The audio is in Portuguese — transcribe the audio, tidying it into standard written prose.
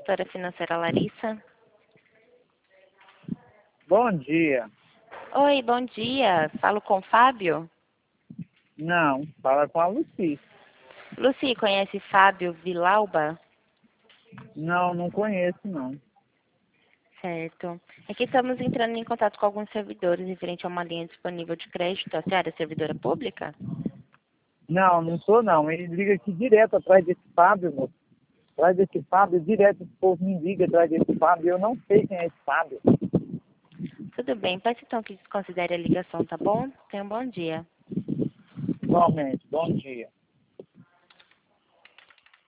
consultora financeira Larissa. Bom dia. Oi, bom dia. Falo com o Fábio? Não, fala com a Luci. Luci, conhece Fábio Vilauba? Não, não conheço, não. Certo. Aqui estamos entrando em contato com alguns servidores referente a uma linha disponível de crédito. A senhora é servidora pública? Não, não sou não. Ele liga aqui direto atrás desse Fábio, moço. Atrás desse Fábio, direto esse povo me liga atrás desse Fábio. Eu não sei quem é esse Fábio. Tudo bem, peço então que desconsidere a ligação, tá bom? Tenha um bom dia. Igualmente, bom dia.